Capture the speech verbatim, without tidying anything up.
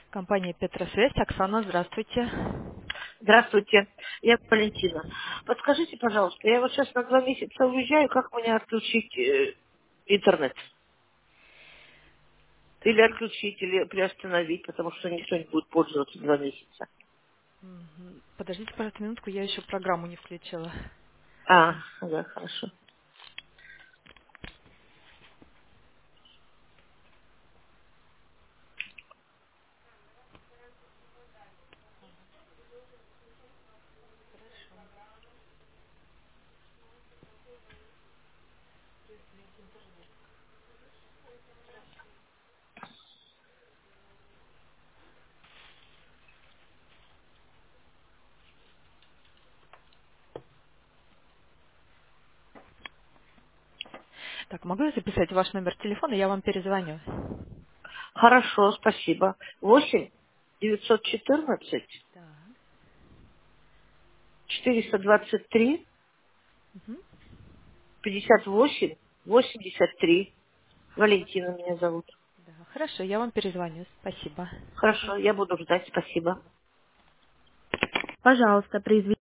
Компания Петросвязь. Оксана, здравствуйте. Здравствуйте, я Валентина. Подскажите, пожалуйста, я вот сейчас на два месяца уезжаю, как мне отключить э, интернет? Или отключить, или приостановить, потому что никто не будет пользоваться два месяца. Мгм. Подождите, пожалуйста, минутку, я еще программу не включила. А, да, хорошо. Так, могу я записать ваш номер телефона, я вам перезвоню. Хорошо, спасибо. Восемь девятьсот четырнадцать Так. четыреста двадцать три Мгм. пятьдесят восемь восемьдесят три. Валентина меня зовут. Да, хорошо, я вам перезвоню. Спасибо. Хорошо, я буду ждать, спасибо. Пожалуйста, произведите.